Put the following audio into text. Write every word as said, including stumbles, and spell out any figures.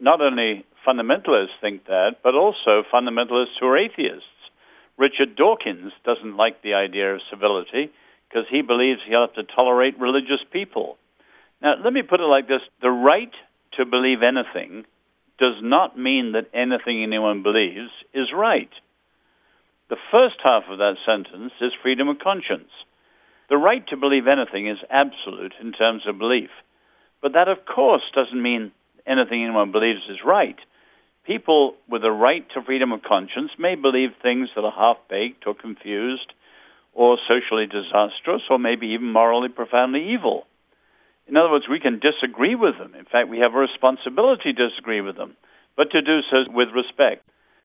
not only fundamentalists think that, but also fundamentalists who are atheists. Richard Dawkins doesn't like the idea of civility because he believes he'll have to tolerate religious people. Now, let me put it like this. The right to believe anything does not mean that anything anyone believes is right. The first half of that sentence is freedom of conscience. The right to believe anything is absolute in terms of belief. But that, of course, doesn't mean anything anyone believes is right. People with a right to freedom of conscience may believe things that are half-baked or confused or socially disastrous or maybe even morally profoundly evil. In other words, we can disagree with them. In fact, we have a responsibility to disagree with them, but to do so with respect.